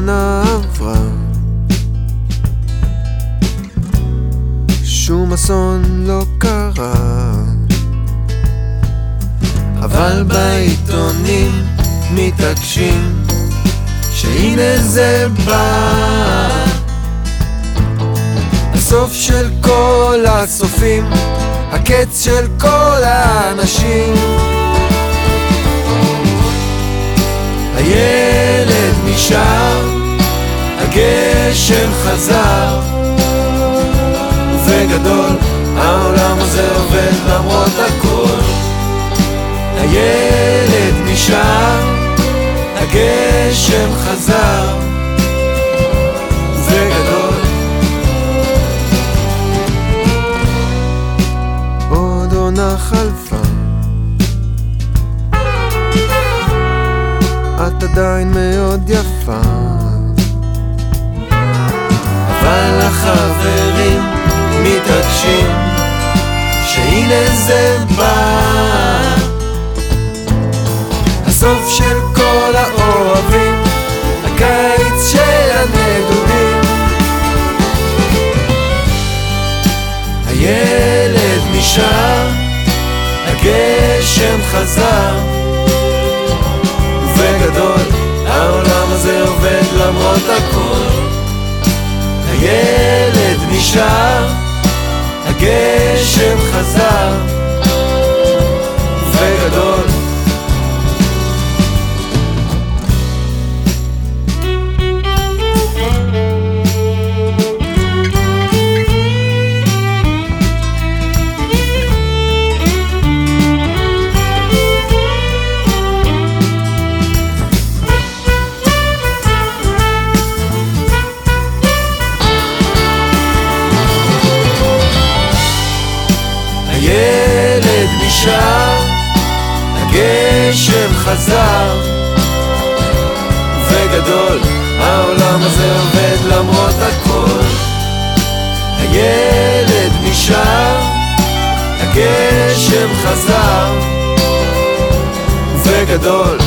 שנה עברה, שום אסון לא קרה, אבל בעיתונים מתעקשים שהנה זה בא, הסוף של כל הסופים, הקץ של כל האנשים. הילד נשאר, הגשם חזר, ובגדול העולם הזה עובד למרות הכל. הילד נשאר, הגשם חזר, ובגדול עוד עונה חלפה, את עדיין מאוד יפה, אבל החברים מתעקשים שהנה זה בא, הסוף של כל האוהבים, הקיץ של הנדודים. הילד נשאר, הגשם חזר, ובגדול העולם הזה עובד למרות הכל. הילד נשאר, הגשם חזר, ובגדול הילד נשאר, הגשם חזר, וגדול העולם הזה עובד למרות הכל. הילד נשאר, הגשם חזר, וגדול